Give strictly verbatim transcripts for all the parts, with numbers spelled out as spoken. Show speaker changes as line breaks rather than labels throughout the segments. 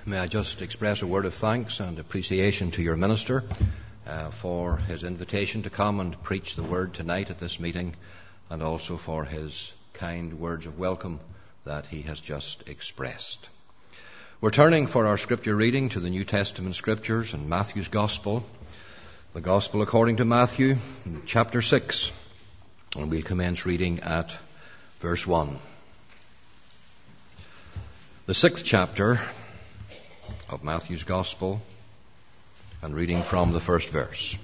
may I just express a word of thanks and appreciation to your minister uh, for his invitation to come and preach the word tonight at this meeting, and also for his kind words of welcome that he has just expressed. We're turning for our scripture reading to the New Testament scriptures in Matthew's Gospel, the Gospel according to Matthew, chapter six, and we'll commence reading at verse one. The sixth chapter of Matthew's Gospel, and reading from the first verse.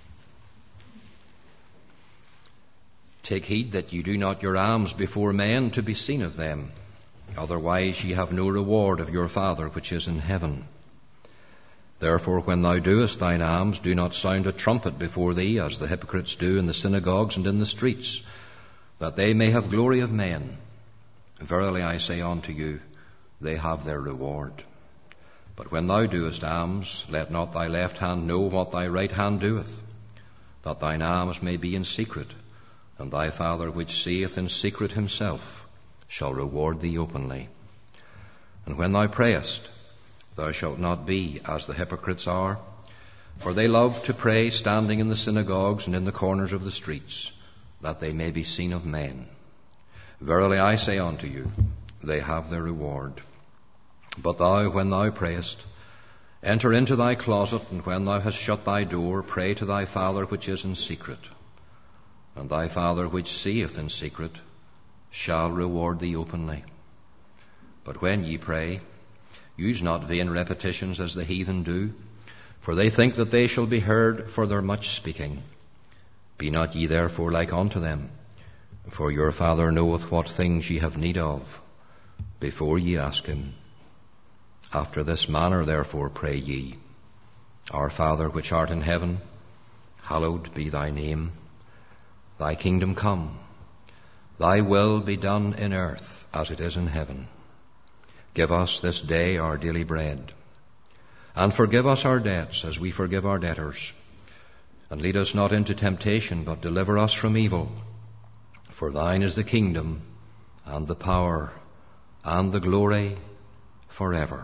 Take heed that you do not your alms before men to be seen of them, otherwise ye have no reward of your Father which is in heaven. Therefore when thou doest thine alms, do not sound a trumpet before thee, as the hypocrites do in the synagogues and in the streets, that they may have glory of men. Verily I say unto you, they have their reward. But when thou doest alms, let not thy left hand know what thy right hand doeth, that thine alms may be in secret, and thy Father which seeth in secret himself shall reward thee openly. And when thou prayest, thou shalt not be as the hypocrites are, for they love to pray standing in the synagogues and in the corners of the streets, that they may be seen of men. Verily I say unto you, they have their reward. But thou, when thou prayest, enter into thy closet, and when thou hast shut thy door, pray to thy Father which is in secret. And thy Father which seeth in secret shall reward thee openly. But when ye pray, use not vain repetitions as the heathen do, for they think that they shall be heard for their much speaking. Be not ye therefore like unto them, for your Father knoweth what things ye have need of, before ye ask him. After this manner therefore pray ye, Our Father which art in heaven, hallowed be thy name. Thy kingdom come, thy will be done in earth as it is in heaven. Give us this day our daily bread, and forgive us our debts as we forgive our debtors. And lead us not into temptation, but deliver us from evil. For thine is the kingdom, and the power, and the glory forever.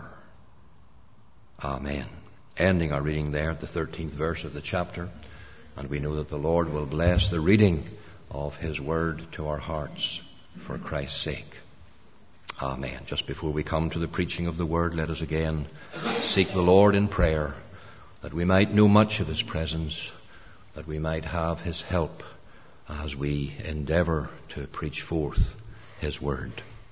Amen. Ending our reading there at the thirteenth verse of the chapter. And we know that the Lord will bless the reading of his word to our hearts for Christ's sake. Amen. Just before we come to the preaching of the word, let us again seek the Lord in prayer, that we might know much of his presence, that we might have his help as we endeavour to preach forth his word.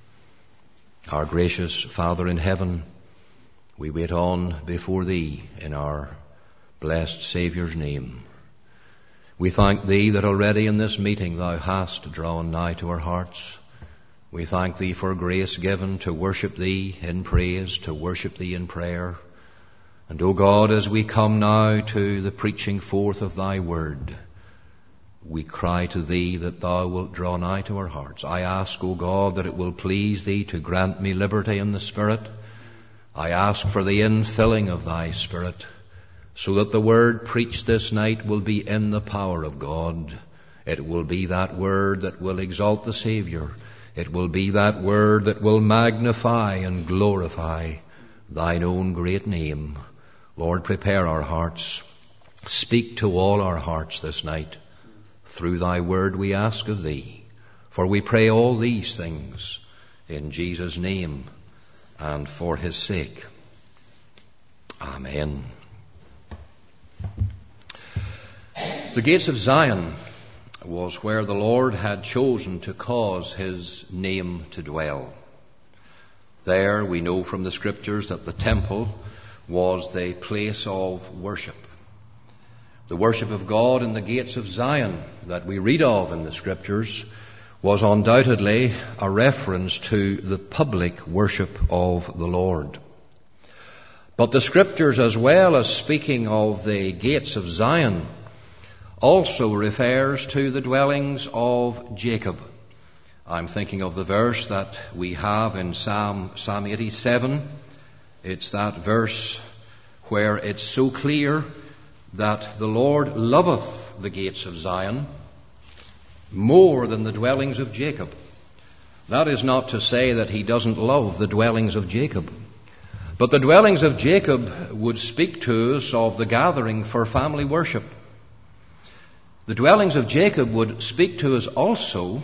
Our gracious Father in heaven, we wait on before thee in our blessed Saviour's name. We thank thee that already in this meeting thou hast drawn nigh to our hearts. We thank thee for grace given to worship thee in praise, to worship thee in prayer. And, O God, as we come now to the preaching forth of thy word, we cry to thee that thou wilt draw nigh to our hearts. I ask, O God, that it will please thee to grant me liberty in the Spirit. I ask for the infilling of thy Spirit, so that the word preached this night will be in the power of God. It will be that word that will exalt the Saviour. It will be that word that will magnify and glorify thine own great name. Lord, prepare our hearts. Speak to all our hearts this night. Through thy word we ask of thee. For we pray all these things in Jesus' name and for his sake. Amen. The gates of Zion was where the Lord had chosen to cause his name to dwell. There we know from the scriptures that the temple was the place of worship. The worship of God in the gates of Zion that we read of in the scriptures was undoubtedly a reference to the public worship of the Lord. But the scriptures, as well as speaking of the gates of Zion, also refers to the dwellings of Jacob. I'm thinking of the verse that we have in Psalm, Psalm eighty-seven. It's that verse where it's so clear that the Lord loveth the gates of Zion more than the dwellings of Jacob. That is not to say that he doesn't love the dwellings of Jacob, But the dwellings of Jacob would speak to us of the gathering for family worship. The dwellings of Jacob would speak to us also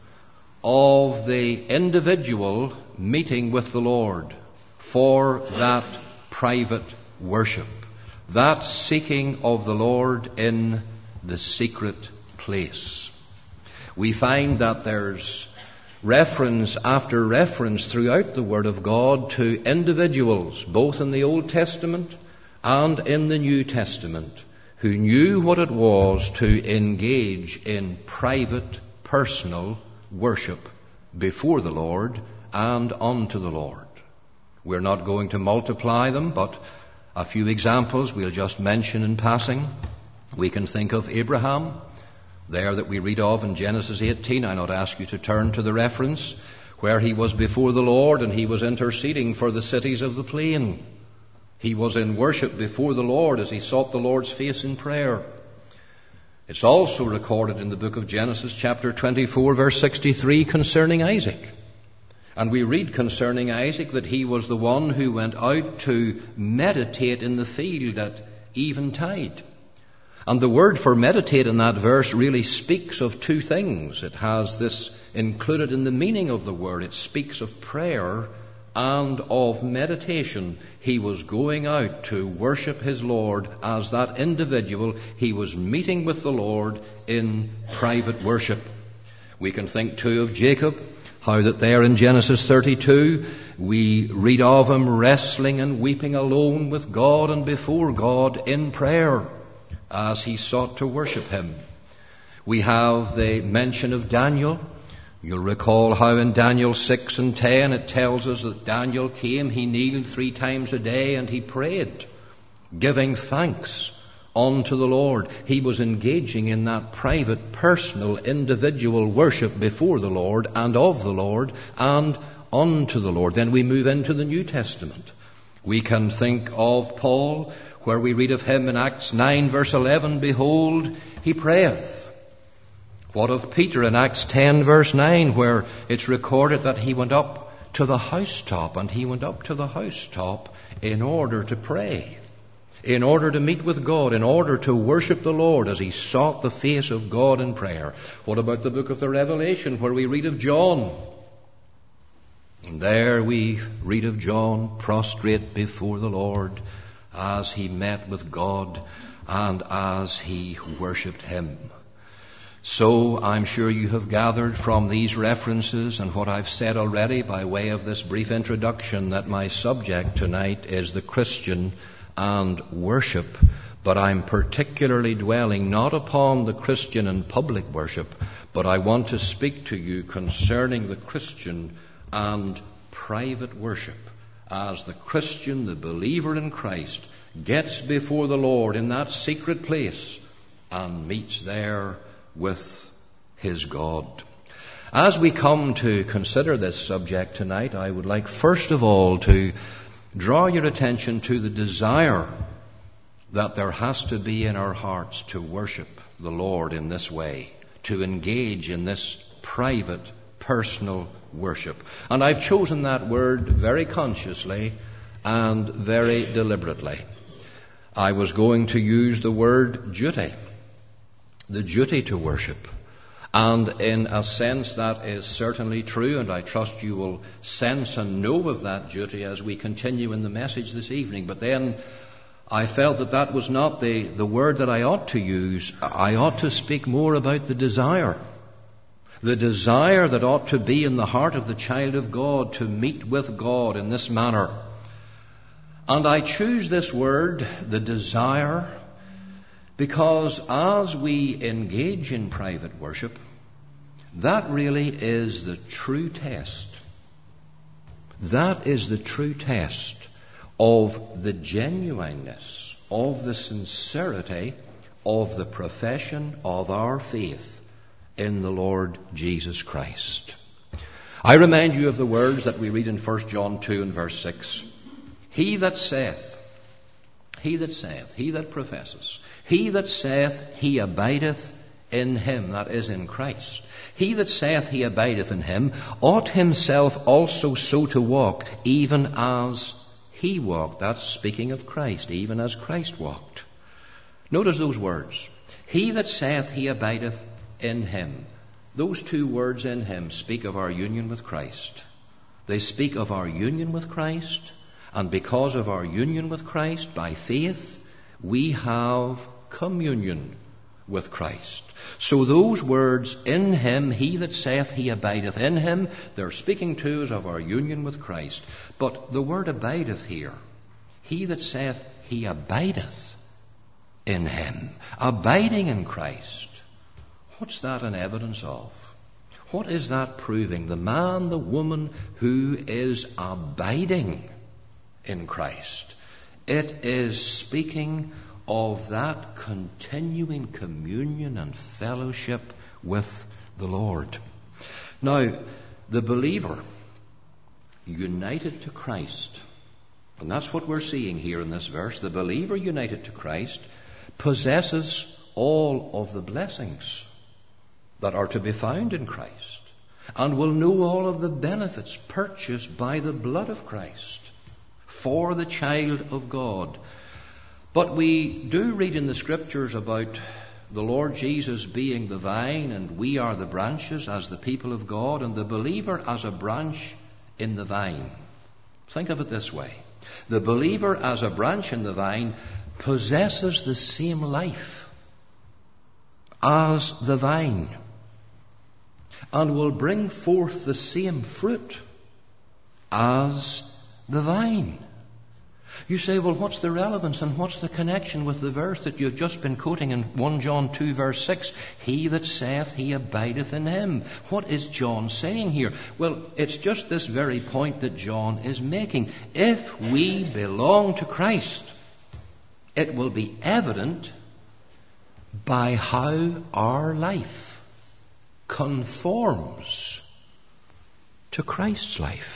of the individual meeting with the Lord for that private worship, that seeking of the Lord in the secret place. We find that there's reference after reference throughout the Word of God to individuals, both in the Old Testament and in the New Testament, who knew what it was to engage in private, personal worship before the Lord and unto the Lord. We're not going to multiply them, but a few examples we'll just mention in passing. We can think of Abraham, there that we read of in Genesis eighteen. I not ask you to turn to the reference, where he was before the Lord and he was interceding for the cities of the plain. He was in worship before the Lord as he sought the Lord's face in prayer. It's also recorded in the book of Genesis chapter twenty-four verse sixty-three concerning Isaac. And we read concerning Isaac that he was the one who went out to meditate in the field at eventide. And the word for meditate in that verse really speaks of two things. It has this included in the meaning of the word. It speaks of prayer and of meditation. He was going out to worship his Lord as that individual. He was meeting with the Lord in private worship. We can think too of Jacob, how that there in Genesis thirty-two we read of him wrestling and weeping alone with God and before God in prayer as he sought to worship him. We have the mention of Daniel. You'll recall how in Daniel six and ten it tells us that Daniel came, he kneeled three times a day and he prayed, giving thanks unto the Lord. He was engaging in that private, personal, individual worship before the Lord and of the Lord and unto the Lord. Then we move into the New Testament. We can think of Paul, where we read of him in Acts nine verse eleven, behold, he prayeth. What of Peter in Acts ten verse nine, where it's recorded that he went up to the housetop, and he went up to the housetop in order to pray, in order to meet with God, in order to worship the Lord as he sought the face of God in prayer. What about the book of the Revelation, where we read of John? And there we read of John prostrate before the Lord as he met with God and as he worshipped him. So I'm sure you have gathered from these references and what I've said already by way of this brief introduction that my subject tonight is the Christian and worship. But I'm particularly dwelling not upon the Christian and public worship, but I want to speak to you concerning the Christian and private worship, as the Christian, the believer in Christ, gets before the Lord in that secret place and meets there with his God. As we come to consider this subject tonight, I would like first of all to draw your attention to the desire that there has to be in our hearts to worship the Lord in this way, to engage in this private, personal worship. And I've chosen that word very consciously and very deliberately. I was going to use the word duty. The duty to worship. And in a sense that is certainly true, and I trust you will sense and know of that duty as we continue in the message this evening. But then I felt that that was not the, the word that I ought to use. I ought to speak more about the desire. The desire that ought to be in the heart of the child of God to meet with God in this manner. And I choose this word, the desire, because as we engage in private worship, that really is the true test. That is the true test of the genuineness, of the sincerity of the profession of our faith in the Lord Jesus Christ. I remind you of the words that we read in First John two and verse six. He that saith, he that saith, he that professes, he that saith he abideth in him, that is in Christ. He that saith he abideth in him ought himself also so to walk, even as he walked. That's speaking of Christ, even as Christ walked. Notice those words. He that saith he abideth in him. Those two words, in him, speak of our union with Christ. They speak of our union with Christ, and because of our union with Christ, by faith, we have communion with Christ. So those words, in him, he that saith he abideth in him, they're speaking to us of our union with Christ. But the word abideth here, he that saith he abideth in him, abiding in Christ. What's that an evidence of? What is that proving? The man, the woman who is abiding in Christ. It is speaking of that continuing communion and fellowship with the Lord. Now, the believer united to Christ, and that's what we're seeing here in this verse, the believer united to Christ possesses all of the blessings that are to be found in Christ, and will know all of the benefits purchased by the blood of Christ for the child of God. But we do read in the Scriptures about the Lord Jesus being the vine and we are the branches as the people of God, and the believer as a branch in the vine. Think of it this way. The believer as a branch in the vine possesses the same life as the vine and will bring forth the same fruit as the vine. You say, well, what's the relevance and what's the connection with the verse that you've just been quoting in First John two verse six? He that saith he abideth in him. What is John saying here? Well, it's just this very point that John is making. If we belong to Christ, it will be evident by how our life conforms to Christ's life.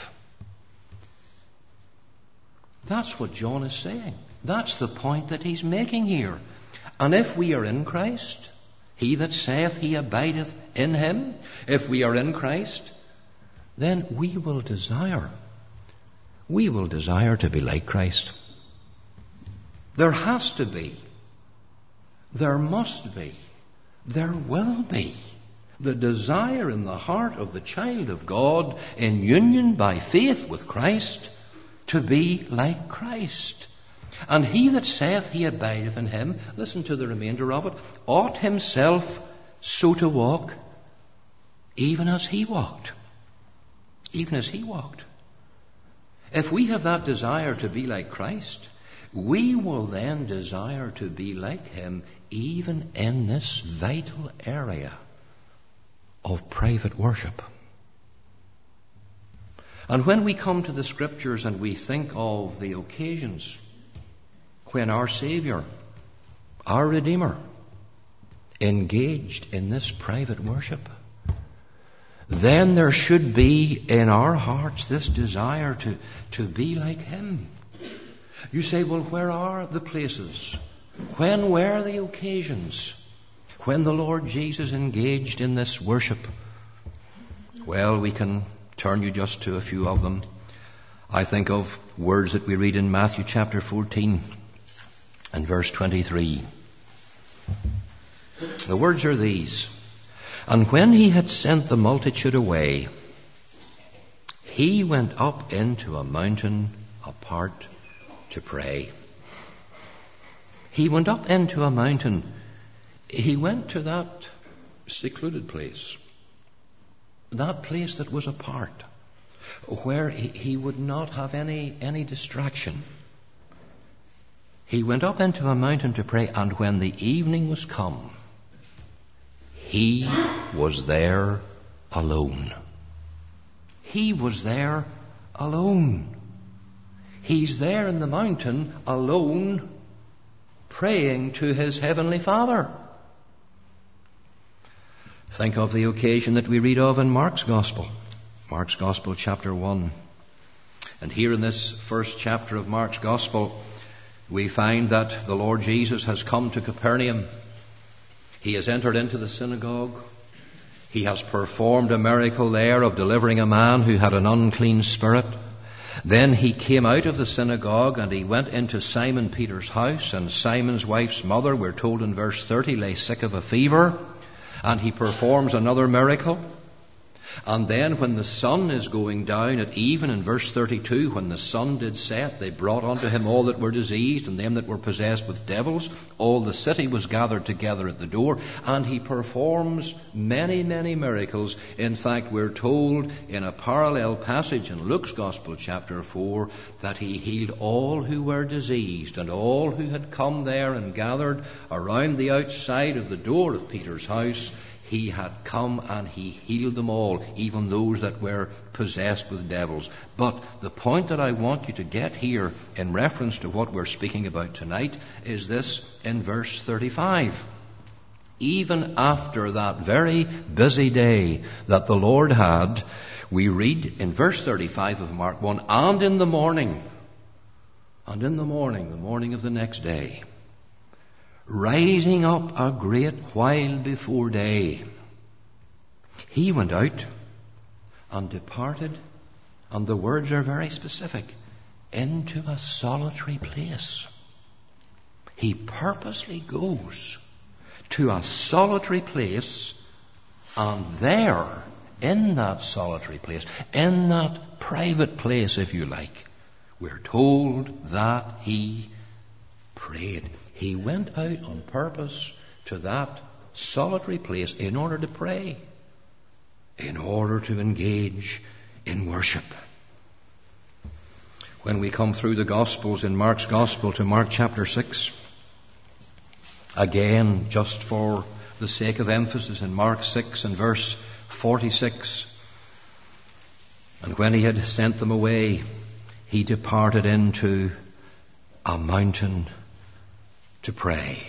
That's what John is saying. That's the point that he's making here. And if we are in Christ, he that saith he abideth in him, if we are in Christ, then we will desire, we will desire to be like Christ. There has to be, there must be, there will be the desire in the heart of the child of God in union by faith with Christ to be like Christ. And he that saith he abideth in him, listen to the remainder of it, ought himself so to walk, even as he walked. Even as he walked. If we have that desire to be like Christ, we will then desire to be like him even in this vital area of private worship. And when we come to the Scriptures and we think of the occasions when our Saviour, our Redeemer, engaged in this private worship, then there should be in our hearts this desire to, to be like him. You say, well, where are the places? When were the occasions when the Lord Jesus engaged in this worship? Well, we can turn you just to a few of them. I think of words that we read in Matthew chapter fourteen and verse twenty-three. The words are these: And when he had sent the multitude away, he went up into a mountain apart to pray. He went up into a mountain. He went to that secluded place, that place that was apart, where he, he would not have any, any distraction. He went up into a mountain to pray, and when the evening was come, he was there alone. He was there alone. He's there in the mountain alone, praying to his heavenly Father. Think of the occasion that we read of in Mark's Gospel. Mark's Gospel, chapter one. And here in this first chapter of Mark's Gospel, we find that the Lord Jesus has come to Capernaum. He has entered into the synagogue. He has performed a miracle there of delivering a man who had an unclean spirit. Then he came out of the synagogue, and he went into Simon Peter's house, and Simon's wife's mother, we're told in verse thirty, lay sick of a fever, and he performs another miracle. And then when the sun is going down at even, in verse thirty-two, when the sun did set, they brought unto him all that were diseased and them that were possessed with devils. All the city was gathered together at the door, and he performs many, many miracles. In fact, we're told in a parallel passage in Luke's Gospel, chapter four, that he healed all who were diseased, and all who had come there and gathered around the outside of the door of Peter's house. He had come and he healed them all, even those that were possessed with devils. But the point that I want you to get here in reference to what we're speaking about tonight is this in verse thirty-five. Even after that very busy day that the Lord had, we read in verse thirty-five of Mark one, and in the morning, and in the morning, the morning of the next day, rising up a great while before day, he went out and departed, and the words are very specific, into a solitary place. He purposely goes to a solitary place, and there, in that solitary place, in that private place, if you like, we're told that he prayed. He went out on purpose to that solitary place in order to pray, in order to engage in worship. When we come through the Gospels, in Mark's Gospel to Mark chapter six, again, just for the sake of emphasis, in Mark six and verse forty-six, and when he had sent them away, he departed into a mountain to pray.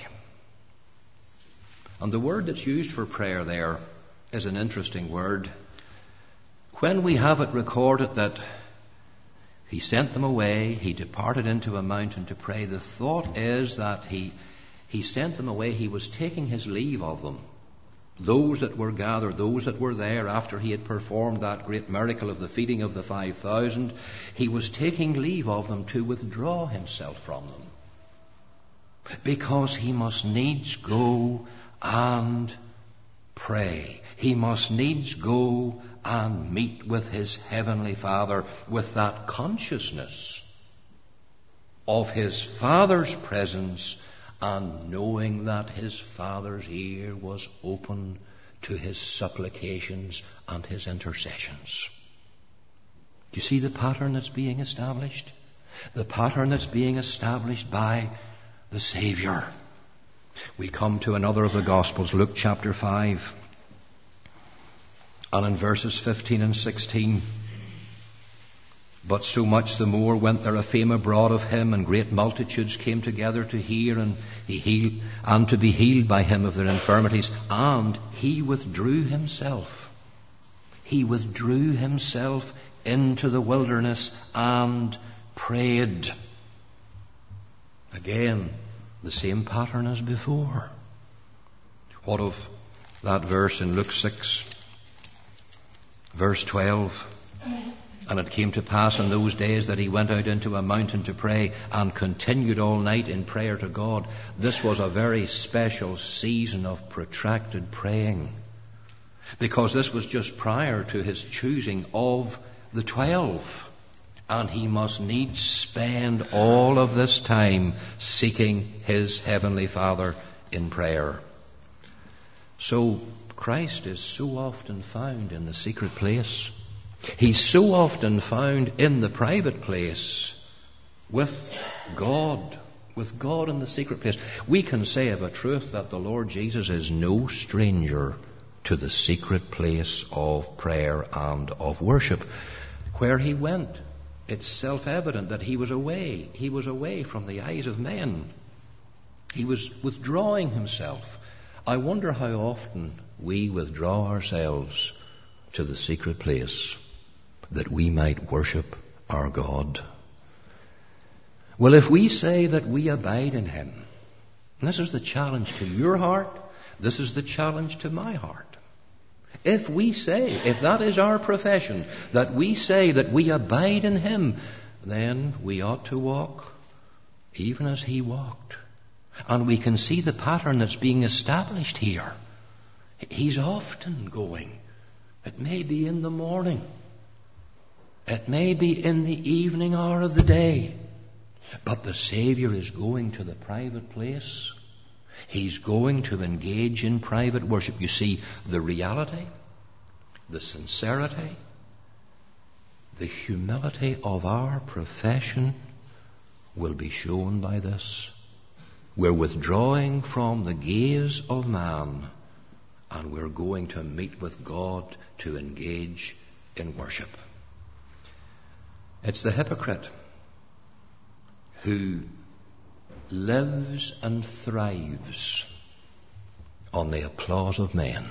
And the word that's used for prayer there is an interesting word. When we have it recorded that he sent them away, he departed into a mountain to pray, the thought is that he, he sent them away, he was taking his leave of them. Those that were gathered, those that were there after he had performed that great miracle of the feeding of the five thousand, he was taking leave of them to withdraw himself from them, because he must needs go and pray. He must needs go and meet with his heavenly Father with that consciousness of his Father's presence, and knowing that his Father's ear was open to his supplications and his intercessions. Do you see the pattern that's being established? The pattern that's being established by the Savior. We come to another of the Gospels, Luke chapter five. And in verses fifteen and sixteen, but so much the more went there a fame abroad of him, and great multitudes came together to hear and he healed, and to be healed by him of their infirmities. And he withdrew himself. He withdrew himself into the wilderness and prayed. Again, the same pattern as before. What of that verse in Luke six, verse twelve? And it came to pass in those days that he went out into a mountain to pray, and continued all night in prayer to God. This was a very special season of protracted praying, because this was just prior to his choosing of the twelve. And he must needs spend all of this time seeking his heavenly Father in prayer. So Christ is so often found in the secret place. He's so often found in the private place with God, with God in the secret place. We can say of a truth that the Lord Jesus is no stranger to the secret place of prayer and of worship. Where he went, it's self-evident that he was away. He was away from the eyes of men. He was withdrawing himself. I wonder how often we withdraw ourselves to the secret place that we might worship our God. Well, if we say that we abide in him, and this is the challenge to your heart, this is the challenge to my heart. If we say, if that is our profession, that we say that we abide in him, then we ought to walk even as he walked. And we can see the pattern that's being established here. He's often going. It may be in the morning. It may be in the evening hour of the day. But the Savior is going to the private place. He's going to engage in private worship. You see, the reality, the sincerity, the humility of our profession will be shown by this. We're withdrawing from the gaze of man, and we're going to meet with God to engage in worship. It's the hypocrite who lives and thrives on the applause of men.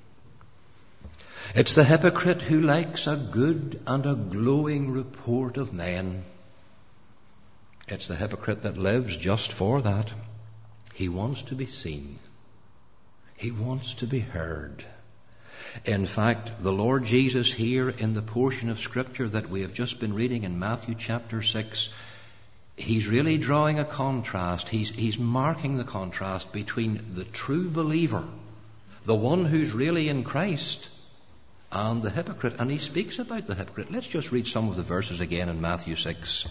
It's the hypocrite who likes a good and a glowing report of men. It's the hypocrite that lives just for that. He wants to be seen. He wants to be heard. In fact, the Lord Jesus here in the portion of Scripture that we have just been reading in Matthew chapter six, he's really drawing a contrast. He's, he's marking the contrast between the true believer, the one who's really in Christ, and the hypocrite. And he speaks about the hypocrite. Let's just read some of the verses again in Matthew six.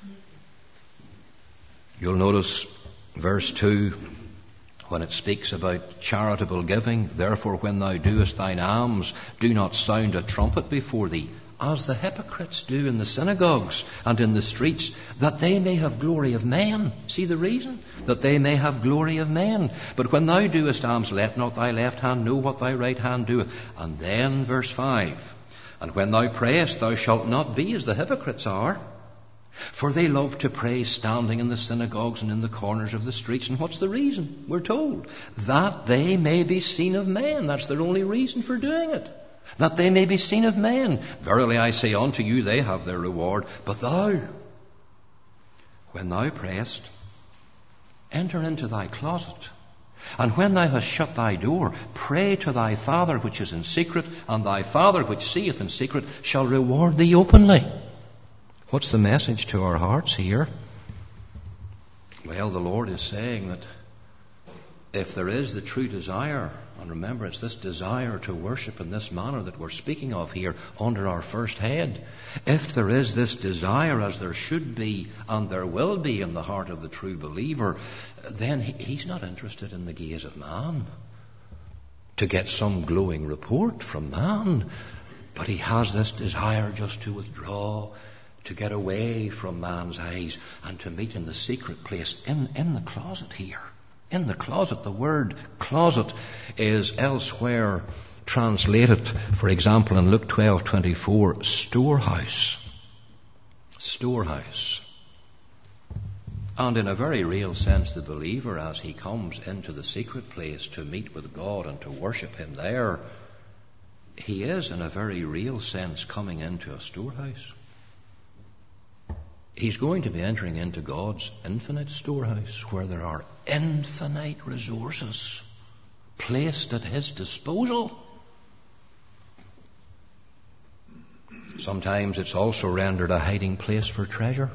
You'll notice verse two, when it speaks about charitable giving. Therefore, when thou doest thine alms, do not sound a trumpet before thee, as the hypocrites do in the synagogues and in the streets, that they may have glory of men. See the reason? That they may have glory of men. But when thou doest alms, let not thy left hand know what thy right hand doeth. And then verse five, and when thou prayest, thou shalt not be as the hypocrites are, for they love to pray standing in the synagogues and in the corners of the streets. And what's the reason? We're told that they may be seen of men. That's their only reason for doing it. That they may be seen of men. Verily I say unto you, they have their reward. But thou, when thou prayest, enter into thy closet, and when thou hast shut thy door, pray to thy Father which is in secret, and thy Father which seeth in secret shall reward thee openly. What's the message to our hearts here? Well, the Lord is saying that if there is the true desire, and remember it's this desire to worship in this manner that we're speaking of here under our first head, if there is this desire, as there should be and there will be in the heart of the true believer, then he's not interested in the gaze of man, to get some glowing report from man, but he has this desire just to withdraw, to get away from man's eyes and to meet in the secret place, in, in the closet here. In the closet. The word closet is elsewhere translated, for example, in Luke twelve twenty-four, storehouse. Storehouse. And in a very real sense, the believer, as he comes into the secret place to meet with God and to worship him there, he is in a very real sense coming into a storehouse. He's going to be entering into God's infinite storehouse, where there are infinite resources placed at his disposal. Sometimes it's also rendered a hiding place for treasure.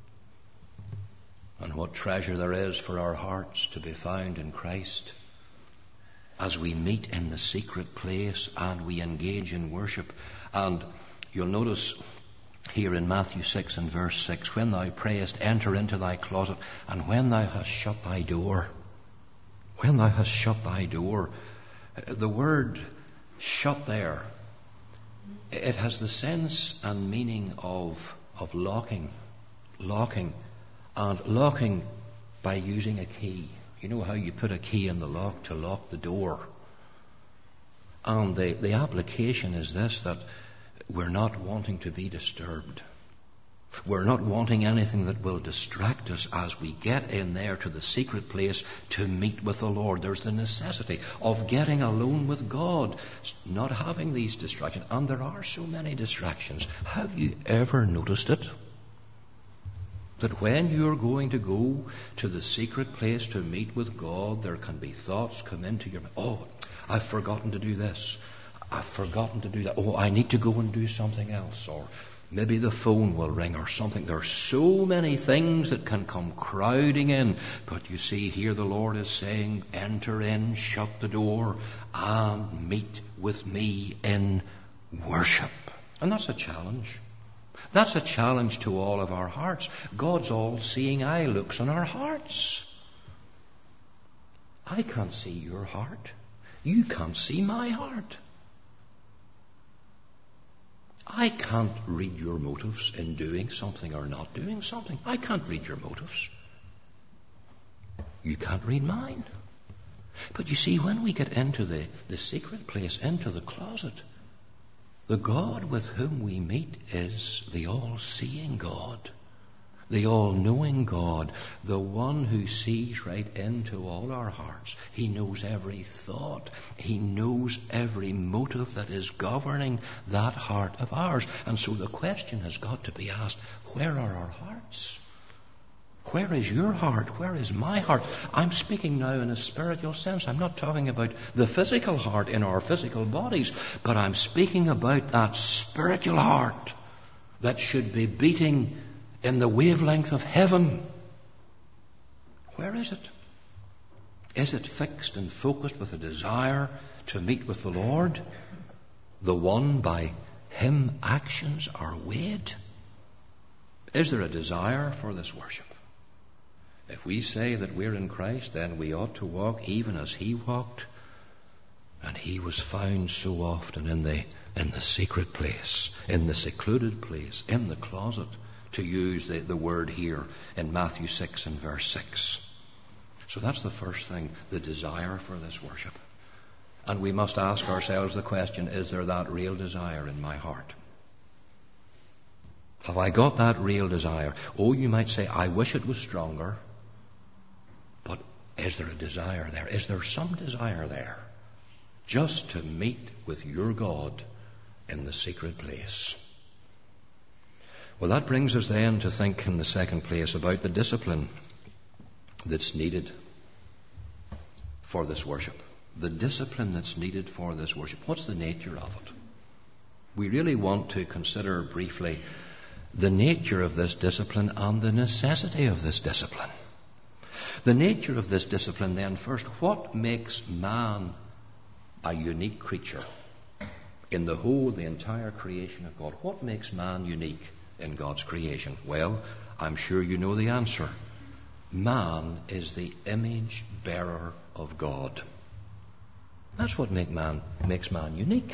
And what treasure there is for our hearts to be found in Christ as we meet in the secret place and we engage in worship. And you'll notice here in Matthew six and verse six, when thou prayest, enter into thy closet, and when thou hast shut thy door, when thou hast shut thy door, the word shut there, it has the sense and meaning of, of locking, locking, and locking by using a key. You know how you put a key in the lock to lock the door? And the, the application is this, that we're not wanting to be disturbed. We're not wanting anything that will distract us as we get in there to the secret place to meet with the Lord. There's the necessity of getting alone with God, not having these distractions. And there are so many distractions. Have you ever noticed it? That when you're going to go to the secret place to meet with God, there can be thoughts come into your mind. Oh, I've forgotten to do this. I've forgotten to do that. Oh, I need to go and do something else. Or Maybe the phone will ring or something. There are so many things that can come crowding in. But you see, here the Lord is saying, enter in, shut the door, and meet with me in worship. And that's a challenge. That's a challenge to all of our hearts. God's all-seeing eye looks on our hearts. I can't see your heart. You can't see my heart. I can't read your motives in doing something or not doing something. I can't read your motives. You can't read mine. But you see, when we get into the, the secret place, into the closet, the God with whom we meet is the all-seeing God, the all-knowing God, the one who sees right into all our hearts. He knows every thought. He knows every motive that is governing that heart of ours. And so the question has got to be asked, where are our hearts? Where is your heart? Where is my heart? I'm speaking now in a spiritual sense. I'm not talking about the physical heart in our physical bodies, but I'm speaking about that spiritual heart that should be beating in the wavelength of heaven. Where is it? Is it fixed and focused with a desire to meet with the Lord, the one by whom actions are weighed? Is there a desire for this worship? If we say that we're in Christ, then we ought to walk even as he walked. And he was found so often in the, in the secret place, in the secluded place, in the closet, to use the, the word here in Matthew six and verse six. So that's the first thing, the desire for this worship. And we must ask ourselves the question, is there that real desire in my heart? Have I got that real desire? Oh, you might say, I wish it was stronger. But is there a desire there? Is there some desire there? Just to meet with your God in the secret place. Well, that brings us then to think in the second place about the discipline that's needed for this worship. The discipline that's needed for this worship. What's the nature of it? We really want to consider briefly the nature of this discipline and the necessity of this discipline. The nature of this discipline then first, what makes man a unique creature in the whole, the entire creation of God? What makes man unique in God's creation? Well, I'm sure you know the answer. Man is the image bearer of God. That's what make man, makes man unique.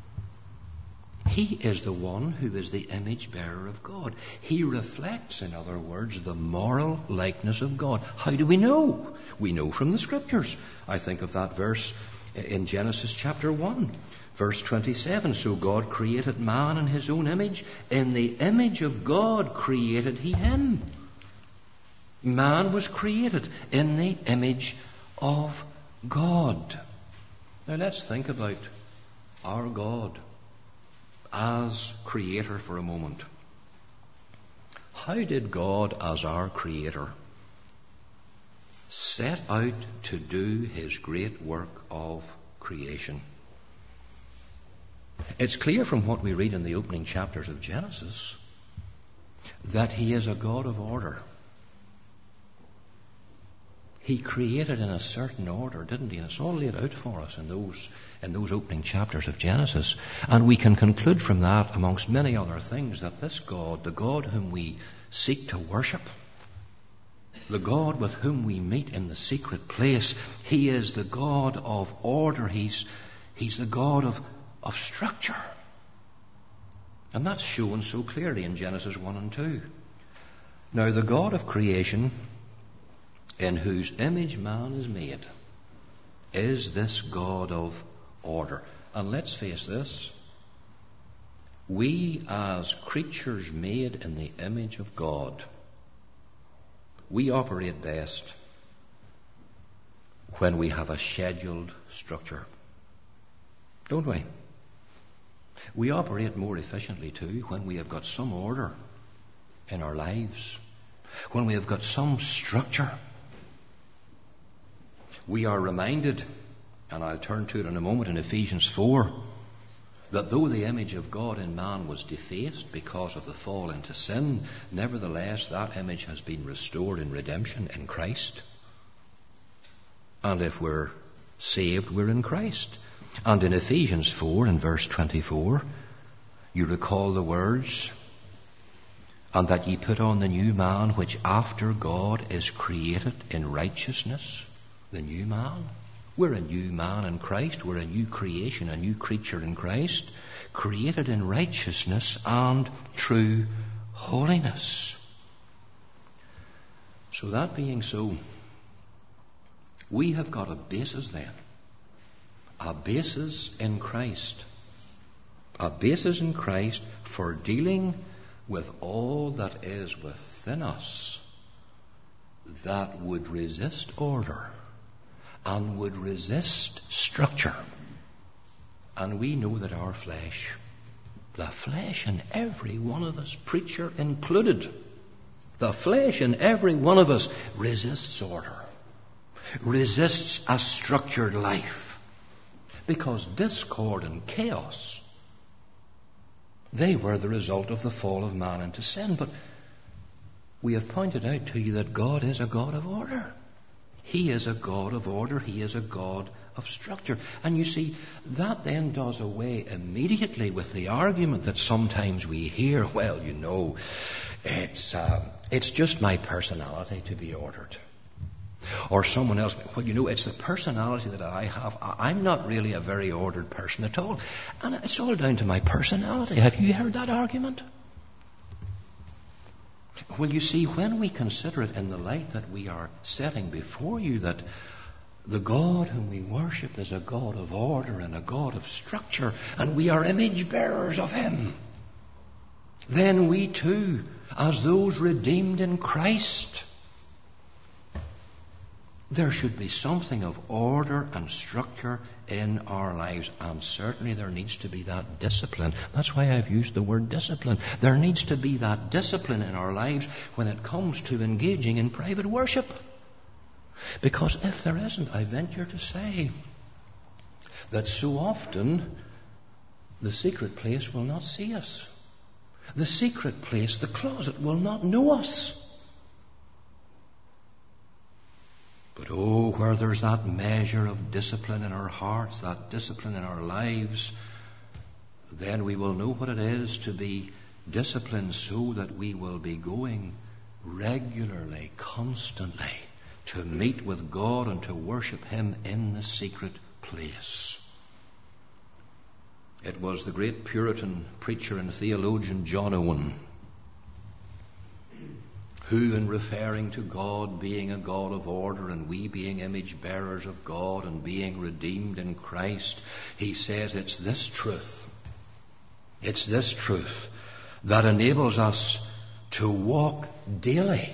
He is the one who is the image bearer of God. He reflects, in other words, the moral likeness of God. How do we know? We know from the Scriptures. I think of that verse in Genesis chapter one, verse twenty-seven. So God created man in his own image. In the image of God created he him. Man was created in the image of God. Now let's think about our God as creator for a moment. How did God, as our creator, set out to do his great work of creation? It's clear from what we read in the opening chapters of Genesis that he is a God of order. He created in a certain order, didn't he? And it's all laid out for us in those in those opening chapters of Genesis. And we can conclude from that, amongst many other things, that this God, the God whom we seek to worship, the God with whom we meet in the secret place, he is the God of order. He's, he's the God of, of structure. And that's shown so clearly in Genesis one and two. Now, the God of creation, in whose image man is made, is this God of order. And let's face this, we as creatures made in the image of God, we operate best when we have a scheduled structure, don't we? We operate more efficiently too when we have got some order in our lives, when we have got some structure. We are reminded, and I'll turn to it in a moment, in Ephesians four, that though the image of God in man was defaced because of the fall into sin, nevertheless that image has been restored in redemption in Christ. And if we're saved, we're in Christ. And in Ephesians four, in verse twenty-four, you recall the words, and that ye put on the new man, which after God is created in righteousness. The new man. We're a new man in Christ. We're a new creation, a new creature in Christ, created in righteousness and true holiness. So that being so, we have got a basis then. A basis in Christ. A basis in Christ for dealing with all that is within us that would resist order and would resist structure. And we know that our flesh, the flesh in every one of us, preacher included, the flesh in every one of us resists order, resists a structured life, because discord and chaos, they were the result of the fall of man into sin. But we have pointed out to you that God is a God of order. He is a God of order. He is a God of structure. And you see, that then does away immediately with the argument that sometimes we hear, well, you know, it's, uh, it's just my personality to be ordered. Or someone else, well, you know, it's the personality that I have. I'm not really a very ordered person at all. And it's all down to my personality. Have you heard that argument? Well, you see, when we consider it in the light that we are setting before you, that the God whom we worship is a God of order and a God of structure, and we are image bearers of Him, then we too, as those redeemed in Christ, there should be something of order and structure in our lives, and certainly there needs to be that discipline. That's why I've used the word discipline. There needs to be that discipline in our lives when it comes to engaging in private worship. Because if there isn't, I venture to say that so often the secret place will not see us. The secret place, the closet, will not know us. But oh, where there's that measure of discipline in our hearts, that discipline in our lives, then we will know what it is to be disciplined, so that we will be going regularly, constantly, to meet with God and to worship Him in the secret place. It was the great Puritan preacher and theologian John Owen who, in referring to God being a God of order and we being image bearers of God and being redeemed in Christ, he says it's this truth, it's this truth that enables us to walk daily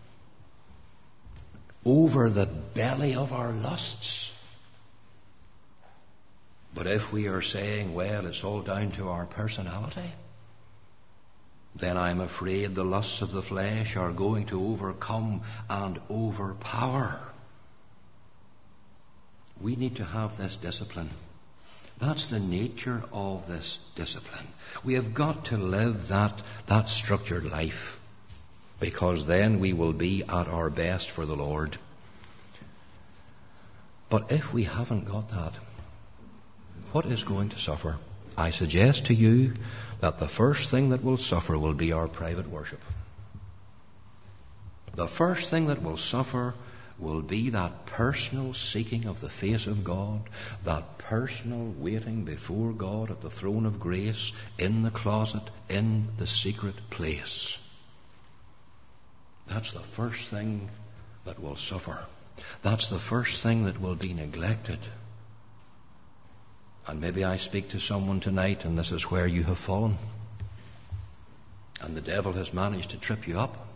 over the belly of our lusts. But if we are saying, well, it's all down to our personality, then I'm afraid the lusts of the flesh are going to overcome and overpower. We need to have this discipline. That's the nature of this discipline. We have got to live that, that structured life, because then we will be at our best for the Lord. But if we haven't got that, what is going to suffer? I suggest to you that the first thing that will suffer will be our private worship. The first thing that will suffer will be that personal seeking of the face of God, that personal waiting before God at the throne of grace, in the closet, in the secret place. That's the first thing that will suffer. That's the first thing that will be neglected. And maybe I speak to someone tonight, and this is where you have fallen. And the devil has managed to trip you up.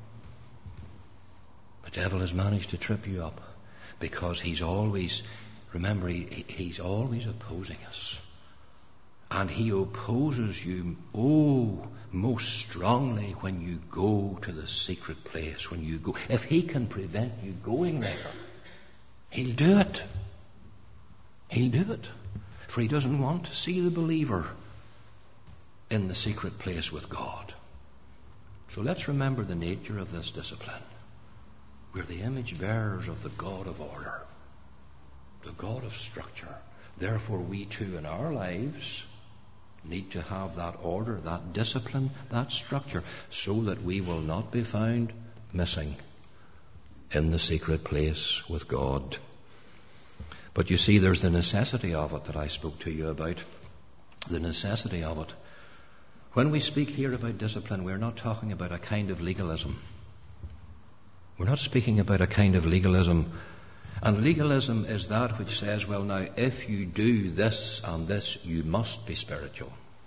The devil has managed to trip you up because he's always, remember, he, he's always opposing us. And he opposes you, oh, most strongly when you go to the secret place, when you go. If he can prevent you going there, he'll do it. He'll do it. For he doesn't want to see the believer in the secret place with God. So let's remember the nature of this discipline. We're the image bearers of the God of order, the God of structure. Therefore, we too in our lives need to have that order, that discipline, that structure, so that we will not be found missing in the secret place with God. But you see, there's the necessity of it that I spoke to you about. The necessity of it. When we speak here about discipline, we're not talking about a kind of legalism. We're not speaking about a kind of legalism. And legalism is that which says, well, now, if you do this and this, you must be spiritual.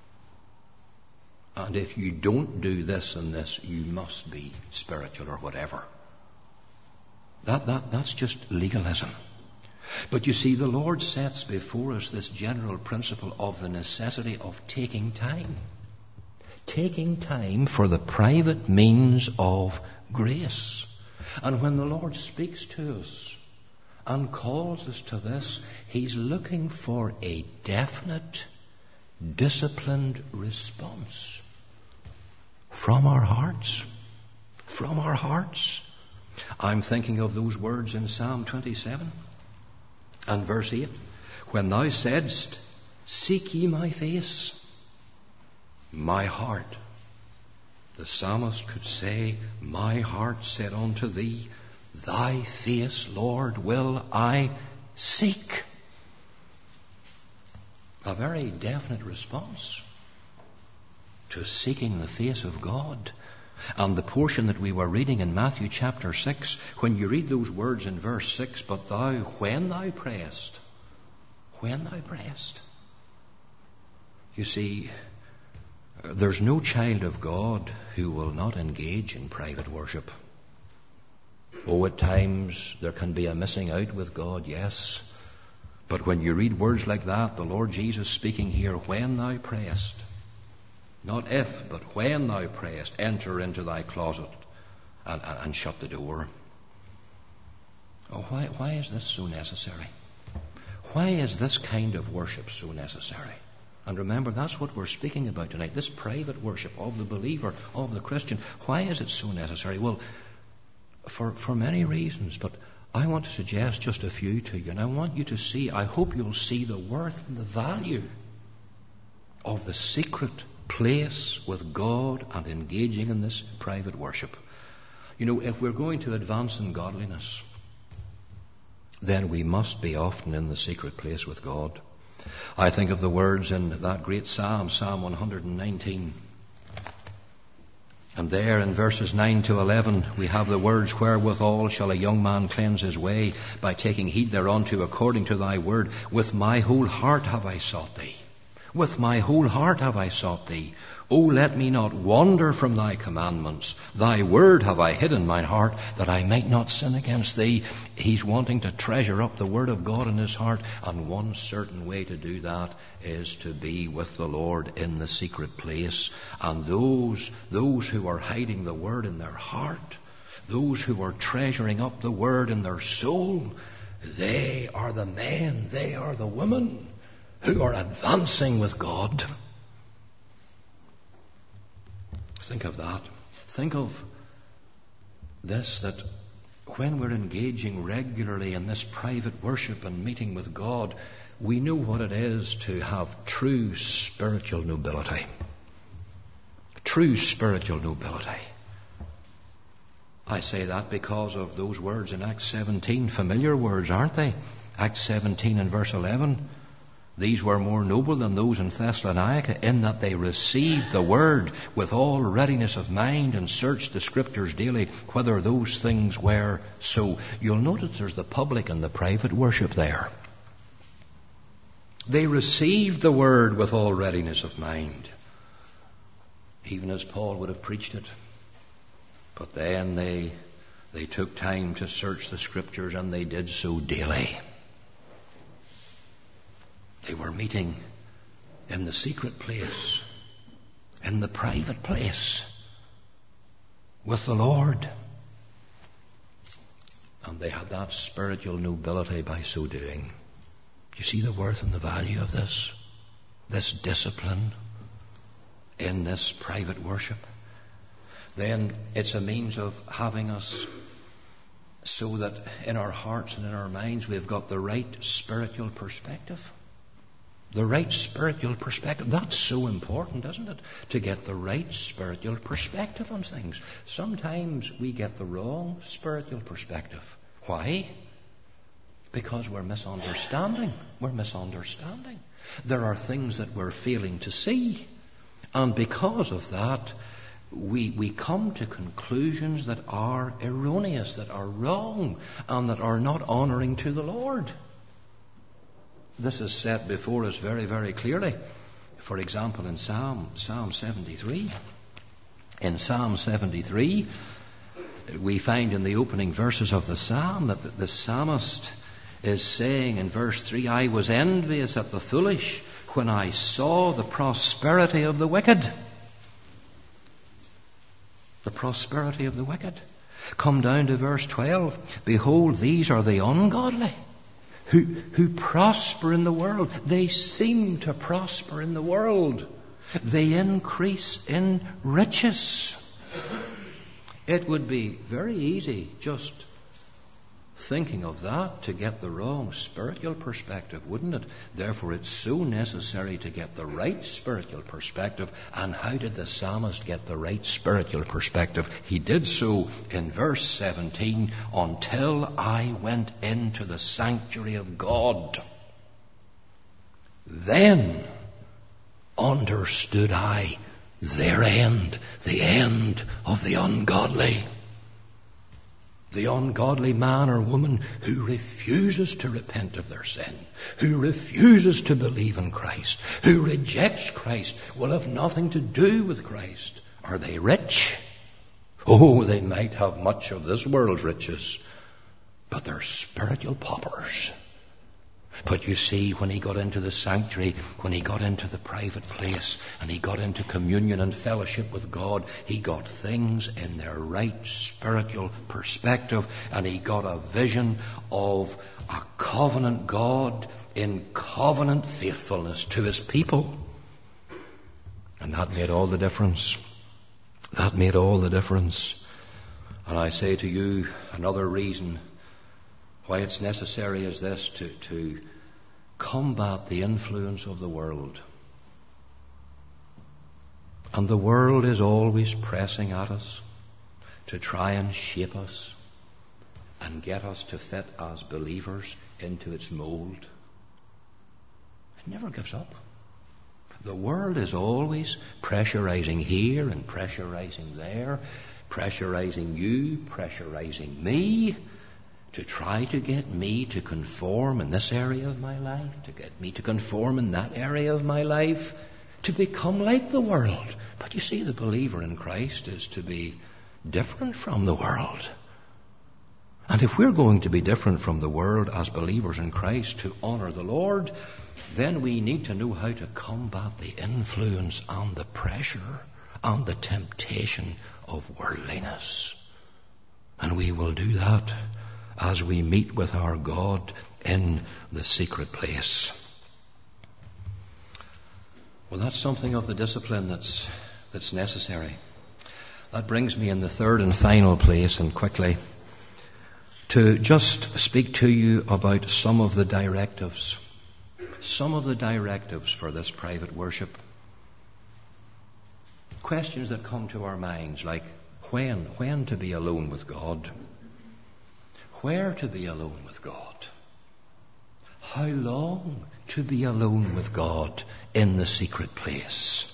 And if you don't do this and this, you must be spiritual or whatever. That, that, that's just legalism. But you see, the Lord sets before us this general principle of the necessity of taking time. Taking time for the private means of grace. And when the Lord speaks to us and calls us to this, He's looking for a definite, disciplined response from our hearts. From our hearts. I'm thinking of those words in Psalm twenty-seven and verse eight. When thou saidst, seek ye my face, my heart. The psalmist could say, my heart said unto thee, thy face, Lord, will I seek. A very definite response to seeking the face of God. And the portion that we were reading in Matthew chapter six, when you read those words in verse six, but thou, when thou prayest, when thou prayest. You see, there's no child of God who will not engage in private worship. Oh, at times there can be a missing out with God, yes. But when you read words like that, the Lord Jesus speaking here, when thou prayest, not if, but when thou prayest, enter into thy closet and, and, and shut the door. Oh, why, why is this so necessary? Why is this kind of worship so necessary? And remember, that's what we're speaking about tonight, this private worship of the believer, of the Christian. Why is it so necessary? Well, for, for many reasons, but I want to suggest just a few to you. And I want you to see, I hope you'll see the worth and the value of the secret place with God and engaging in this private worship. You know, if we're going to advance in godliness, then we must be often in the secret place with God. I think of the words in that great psalm, Psalm one hundred nineteen. And there in verses nine to eleven, we have the words, wherewithal shall a young man cleanse his way, by taking heed thereunto according to thy word. With my whole heart have I sought thee. With my whole heart have I sought thee. O let me not wander from thy commandments. Thy word have I hid in mine heart, that I might not sin against thee. He's wanting to treasure up the word of God in his heart, and one certain way to do that is to be with the Lord in the secret place. And those, those who are hiding the word in their heart, those who are treasuring up the word in their soul, they are the men, they are the women who are advancing with God. Think of that. Think of this, that when we're engaging regularly in this private worship and meeting with God, we know what it is to have true spiritual nobility. True spiritual nobility. I say that because of those words in Acts seventeen, familiar words, aren't they? Acts seventeen and verse eleven. These were more noble than those in Thessalonica, in that they received the word with all readiness of mind and searched the scriptures daily, whether those things were so. You'll notice there's the public and the private worship there. They received the word with all readiness of mind, even as Paul would have preached it. But then they, they took time to search the scriptures, and they did so daily. They were meeting in the secret place, in the private place, with the Lord. And they had that spiritual nobility by so doing. you see the worth and the value of this? This discipline in this private worship? Then it's a means of having us so that in our hearts and in our minds we've got the right spiritual perspective. The right spiritual perspective. That's so important, isn't it? To get the right spiritual perspective on things. Sometimes we get the wrong spiritual perspective. Why? Because we're misunderstanding. We're misunderstanding. There are things that we're failing to see. And because of that, we, we come to conclusions that are erroneous, that are wrong, and that are not honouring to the Lord. This is set before us very, very clearly. For example, in Psalm, Psalm seventy-three. In Psalm seventy-three, we find in the opening verses of the Psalm that the, the psalmist is saying in verse three, I was envious at the foolish when I saw the prosperity of the wicked. The prosperity of the wicked. Come down to verse twelve. Behold, these are the ungodly who, who prosper in the world. They seem to prosper in the world. They increase in riches. It would be very easy just thinking of that to get the wrong spiritual perspective, wouldn't it? Therefore, it's so necessary to get the right spiritual perspective. And how did the psalmist get the right spiritual perspective? He did so in verse seventeen, until I went into the sanctuary of God. Then understood I their end, the end of the ungodly. The ungodly man or woman who refuses to repent of their sin, who refuses to believe in Christ, who rejects Christ, will have nothing to do with Christ. Are they rich? Oh, they might have much of this world's riches, but they're spiritual paupers. But you see, when he got into the sanctuary, when he got into the private place, and he got into communion and fellowship with God, he got things in their right spiritual perspective, and he got a vision of a covenant God in covenant faithfulness to his people. And that made all the difference. That made all the difference. And I say to you, another reason why it's necessary is this, to, to combat the influence of the world. And the world is always pressing at us to try and shape us and get us to fit as believers into its mould. It never gives up. The world is always pressurizing here and pressurizing there, pressurizing you, pressurizing me, to try to get me to conform in this area of my life, to get me to conform in that area of my life, to become like the world. But you see, the believer in Christ is to be different from the world. And if we're going to be different from the world as believers in Christ to honour the Lord, then we need to know how to combat the influence and the pressure and the temptation of worldliness. And we will do that as we meet with our God in the secret place. Well, that's something of the discipline that's that's necessary. That brings me in the third and final place, and quickly, to just speak to you about some of the directives. Some of the directives for this private worship. Questions that come to our minds, like when, when to be alone with God. Where to be alone with God? How long to be alone with God in the secret place?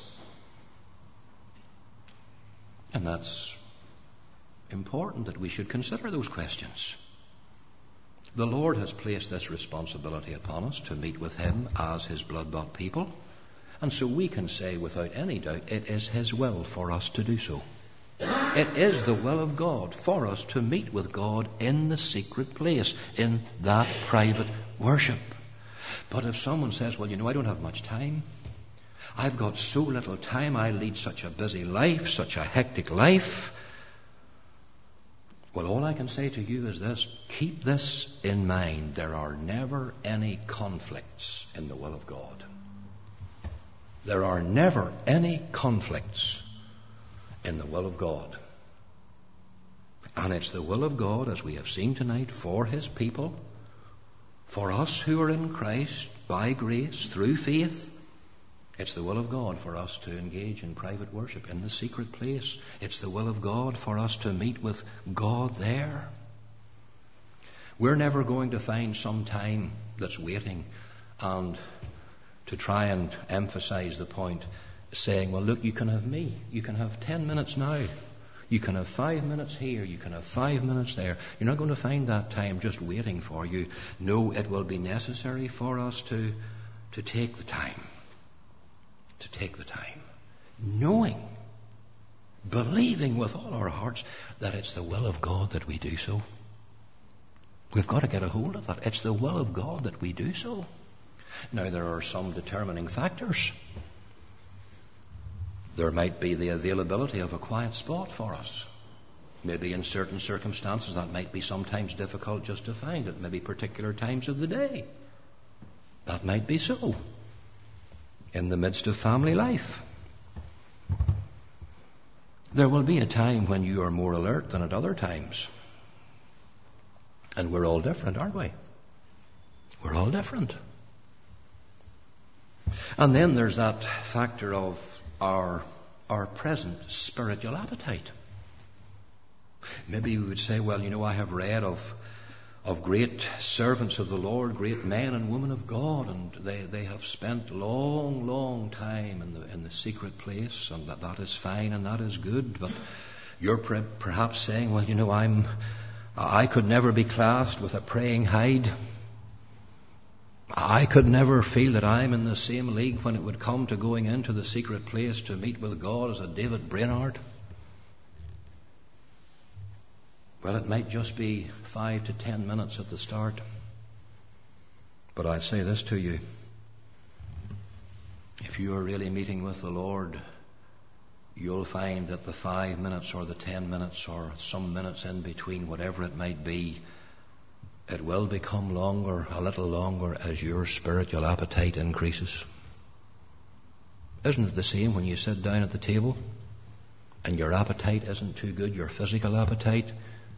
And that's important that we should consider those questions. The Lord has placed this responsibility upon us to meet with Him as His blood-bought people. And so we can say without any doubt, it is His will for us to do so. It is the will of God for us to meet with God in the secret place, in that private worship. But if someone says, well, you know, I don't have much time. I've got so little time. I lead such a busy life, such a hectic life. Well, all I can say to you is this. Keep this in mind. There are never any conflicts in the will of God. There are never any conflicts in the will of God. And it's the will of God, as we have seen tonight, for his people, for us who are in Christ, by grace, through faith. It's the will of God for us to engage in private worship in the secret place. It's the will of God for us to meet with God there. We're never going to find some time that's waiting and to try and emphasize the point, saying, well, look, you can have me. You can have ten minutes now. You can have five minutes here. You can have five minutes there. You're not going to find that time just waiting for you. No, it will be necessary for us to, to take the time. To take the time. Knowing, believing with all our hearts that it's the will of God that we do so. We've got to get a hold of that. It's the will of God that we do so. Now, there are some determining factors. There might be the availability of a quiet spot for us. Maybe in certain circumstances that might be sometimes difficult just to find it. Maybe particular times of the day. That might be so. In the midst of family life. There will be a time when you are more alert than at other times. And we're all different, aren't we? We're all different. And then there's that factor of our, our present spiritual appetite. Maybe we would say, well, you know, I have read of of great servants of the Lord, great men and women of God, and they, they have spent long, long time in the in the secret place, and that, that is fine and that is good. But you're per- perhaps saying, well, you know, I'm I could never be classed with a praying hide. I could never feel that I'm in the same league when it would come to going into the secret place to meet with God as a David Brainerd. Well, it might just be five to ten minutes at the start. But I say this to you. If you are really meeting with the Lord, you'll find that the five minutes or the ten minutes or some minutes in between, whatever it might be, it will become longer, a little longer, as your spiritual appetite increases. Isn't it the same when you sit down at the table and your appetite isn't too good, your physical appetite?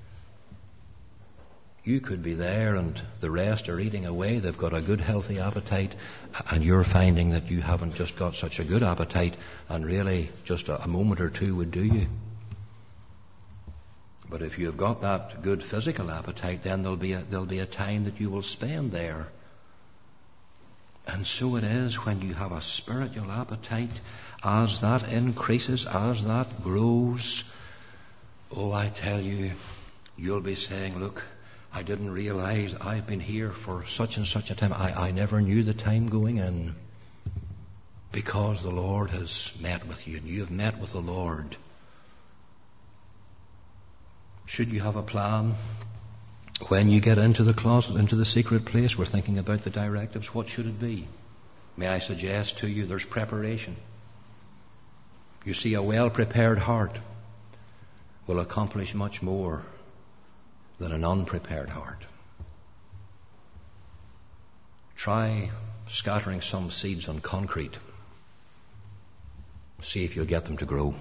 You could be there and the rest are eating away. They've got a good, healthy appetite, and you're finding that you haven't just got such a good appetite, and really just a, a moment or two would do you. But if you've got that good physical appetite, then there'll be a, there'll be a time that you will spend there. And so it is when you have a spiritual appetite, as that increases, as that grows, oh, I tell you, you'll be saying, look, I didn't realize I've been here for such and such a time. I, I never knew the time going in, because the Lord has met with you and you have met with the Lord. Should you have a plan when you get into the closet, into the secret place? We're thinking about the directives. What should it be? May I suggest to you, there's preparation. You see, a well-prepared heart will accomplish much more than an unprepared heart. Try scattering some seeds on concrete. See if you'll get them to grow.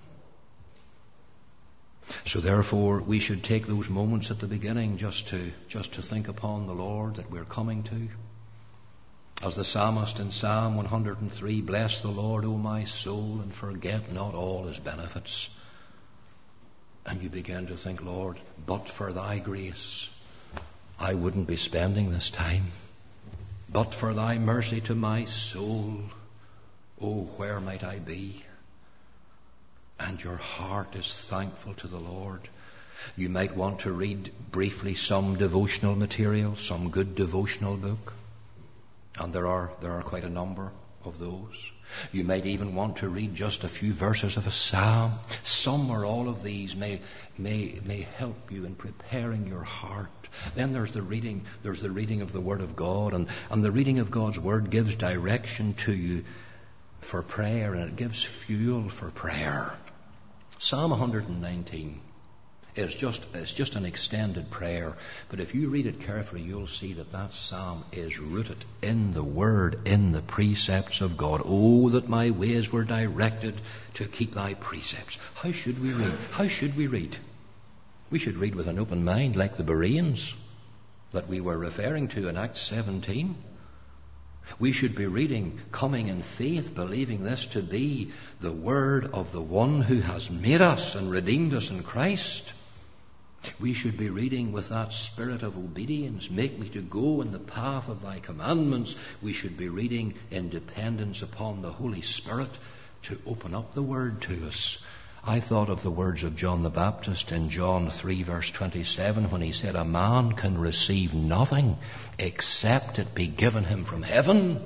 So therefore, we should take those moments at the beginning just to just to think upon the Lord that we're coming to. As the psalmist in Psalm one hundred three, bless the Lord, O my soul, and forget not all his benefits. And you begin to think, Lord, but for thy grace, I wouldn't be spending this time. But for thy mercy to my soul, oh, where might I be? And your heart is thankful to the Lord. You might want to read briefly some devotional material, some good devotional book. And there are there are quite a number of those. You might even want to read just a few verses of a psalm. Some or all of these may may may help you in preparing your heart. Then there's the reading, there's the reading of the Word of God, and, and the reading of God's Word gives direction to you for prayer, and it gives fuel for prayer. Psalm one hundred nineteen It's just, it's just an extended prayer. But if you read it carefully, you'll see that that psalm is rooted in the Word, in the precepts of God. Oh, that my ways were directed to keep thy precepts. How should we read? How should we read? We should read with an open mind, like the Bereans that we were referring to in Acts seventeen. We should be reading, coming in faith, believing this to be the word of the one who has made us and redeemed us in Christ. We should be reading with that spirit of obedience. Make me to go in the path of thy commandments. We should be reading in dependence upon the Holy Spirit to open up the word to us. I thought of the words of John the Baptist in John three verse twenty-seven when he said, a man can receive nothing except it be given him from heaven.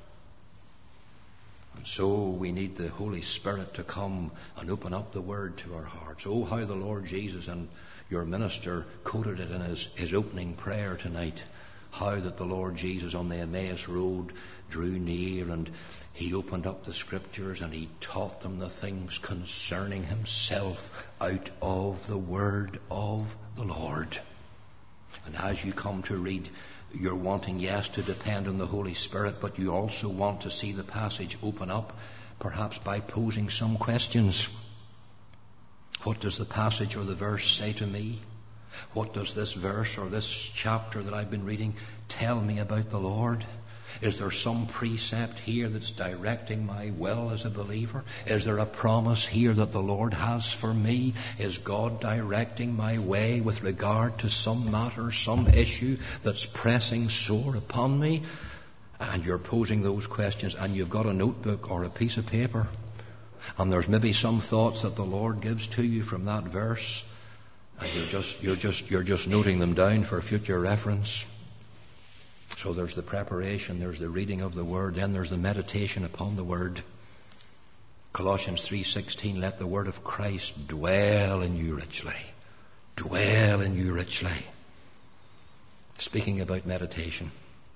And so we need the Holy Spirit to come and open up the word to our hearts. Oh, how the Lord Jesus, and your minister quoted it in his, his opening prayer tonight, how that the Lord Jesus on the Emmaus Road drew near and he opened up the scriptures and he taught them the things concerning himself out of the word of the Lord. And as you come to read, you're wanting, yes, to depend on the Holy Spirit, but you also want to see the passage open up, perhaps by posing some questions. What does the passage or the verse say to me? What does this verse or this chapter that I've been reading tell me about the Lord? Is there some precept here that's directing my will as a believer? Is there a promise here that the Lord has for me? Is God directing my way with regard to some matter, some issue that's pressing sore upon me? And you're posing those questions, and you've got a notebook or a piece of paper, and there's maybe some thoughts that the Lord gives to you from that verse, and you're just you're just you're just noting them down for future reference. So there's the preparation, there's the reading of the word, then there's the meditation upon the word. Colossians three sixteen, let the word of Christ dwell in you richly. Dwell in you richly. Speaking about meditation.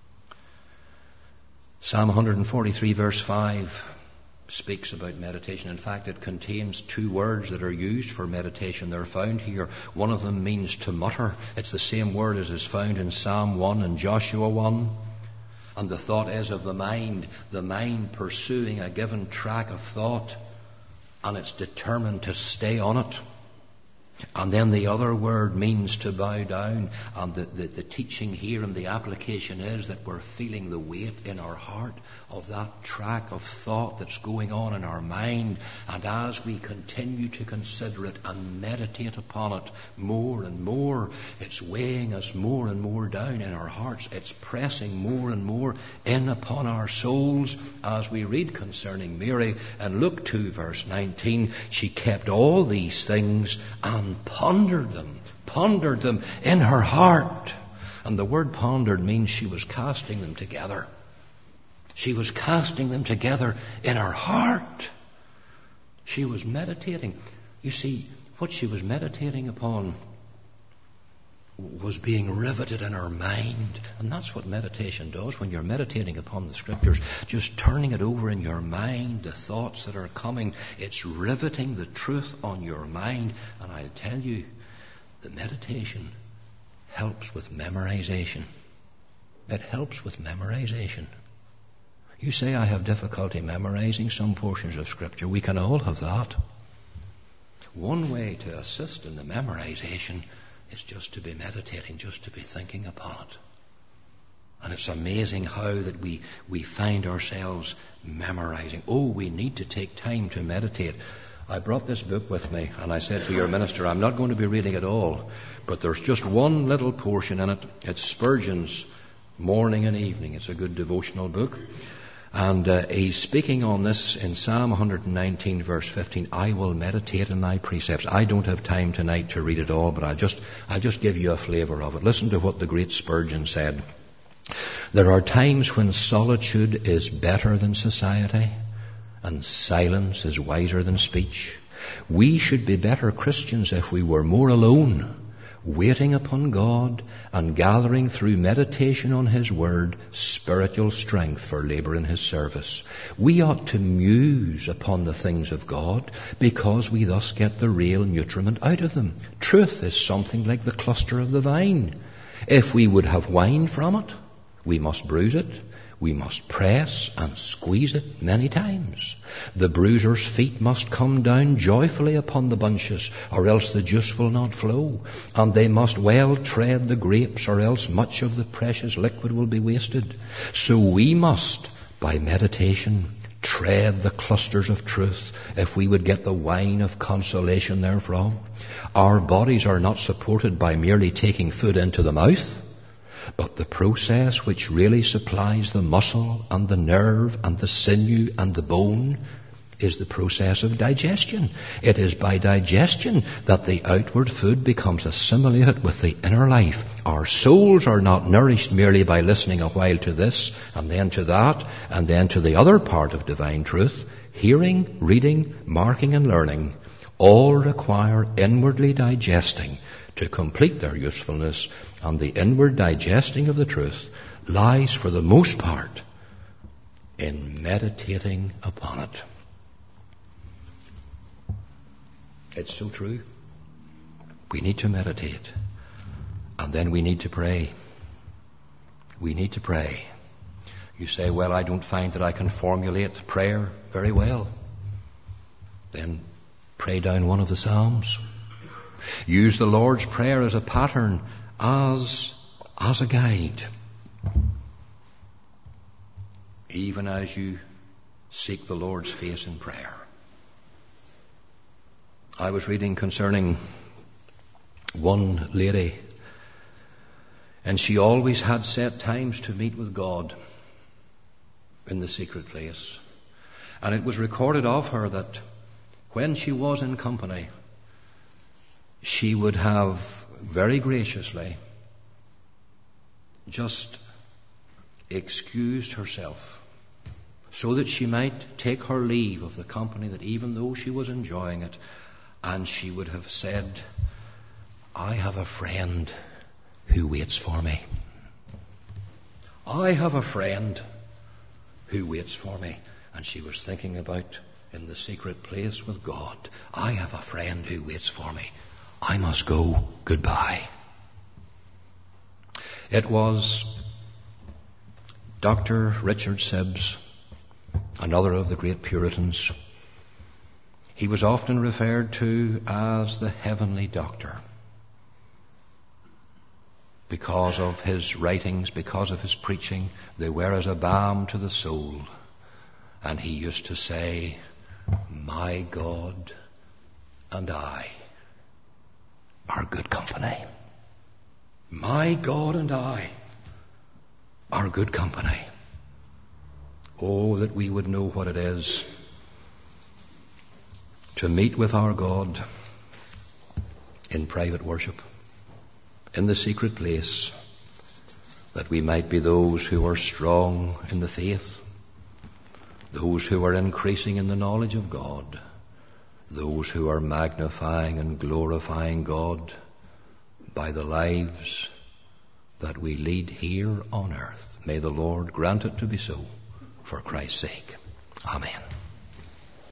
Psalm one forty-three verse five speaks about meditation. In fact, it contains two words that are used for meditation. They're found here. One of them means to mutter. It's the same word as is found in Psalm one and Joshua one. And the thought is of the mind, the mind pursuing a given track of thought, and it's determined to stay on it. And then the other word means to bow down. And the, the, the teaching here and the application is that we're feeling the weight in our heart of that track of thought that's going on in our mind. And as we continue to consider it and meditate upon it more and more, it's weighing us more and more down in our hearts. It's pressing more and more in upon our souls. As we read concerning Mary in Luke two verse nineteen, she kept all these things and pondered them, pondered them in her heart. And the word pondered means she was casting them together. She was casting them together in her heart. She was meditating. You see, what she was meditating upon was being riveted in her mind. And that's what meditation does. When you're meditating upon the scriptures, just turning it over in your mind, the thoughts that are coming, it's riveting the truth on your mind. And I'll tell you, the meditation helps with memorization. It helps with memorization. You say, I have difficulty memorizing some portions of scripture. We can all have that. One way to assist in the memorization is just to be meditating, just to be thinking upon it. And it's amazing how that we, we find ourselves memorizing. Oh, we need to take time to meditate. I brought this book with me, and I said to your minister, I'm not going to be reading it all, but there's just one little portion in it. It's Spurgeon's Morning and Evening. It's a good devotional book. And uh, he's speaking on this in Psalm one nineteen verse fifteen. I will meditate in thy precepts. I don't have time tonight to read it all, but I'll just, I'll just give you a flavour of it. Listen to what the great Spurgeon said. There are times when solitude is better than society, and silence is wiser than speech. We should be better Christians if we were more alone. waiting upon God and gathering through meditation on His Word spiritual strength for labour in His service. We ought to muse upon the things of God because we thus get the real nutriment out of them. Truth is something like the cluster of the vine. If we would have wine from it, we must bruise it. We must press and squeeze it many times. The bruiser's feet must come down joyfully upon the bunches, or else the juice will not flow. And they must well tread the grapes, or else much of the precious liquid will be wasted. So we must, by meditation, tread the clusters of truth if we would get the wine of consolation therefrom. Our bodies are not supported by merely taking food into the mouth, but the process which really supplies the muscle and the nerve and the sinew and the bone is the process of digestion. It is by digestion that the outward food becomes assimilated with the inner life. Our souls are not nourished merely by listening a while to this and then to that and then to the other part of divine truth. Hearing, reading, marking and learning all require inwardly digesting to complete their usefulness, and the inward digesting of the truth lies for the most part in meditating upon it. It's so true. We need to meditate, and then we need to pray. We need to pray. You say, well, I don't find that I can formulate prayer very well. Then pray down one of the Psalms. Use the Lord's Prayer as a pattern, as, as a guide. Even as you seek the Lord's face in prayer. I was reading concerning one lady, and she always had set times to meet with God in the secret place. And it was recorded of her that when she was in company, she would have very graciously just excused herself so that she might take her leave of the company, that even though she was enjoying it, and she would have said, I have a friend who waits for me. I have a friend who waits for me. And she was thinking about in the secret place with God, I have a friend who waits for me. I must go. Goodbye. It was Doctor Richard Sibbes, another of the great Puritans. He was often referred to as the heavenly doctor because of his writings, because of his preaching. They were as a balm to the soul. And he used to say, my God and I are good company. My God and I are good company. Oh, that we would know what it is to meet with our God in private worship, in the secret place, that we might be those who are strong in the faith, those who are increasing in the knowledge of God, those who are magnifying and glorifying God by the lives that we lead here on earth. May the Lord grant it to be so for Christ's sake. Amen.